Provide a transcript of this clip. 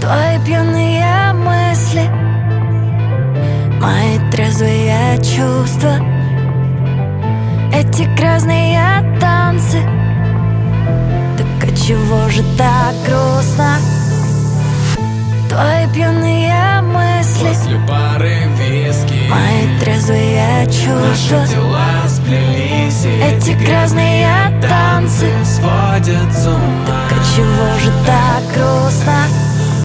Твои пьяные мысли, мои трезвые чувства, эти грязные танцы. Так отчего же так грустно? Твои пьяные мысли, после пары виски, мои трезвые чувства, наши тела сплелись, и эти грязные танцы сводят с ума. Так отчего же так грустно?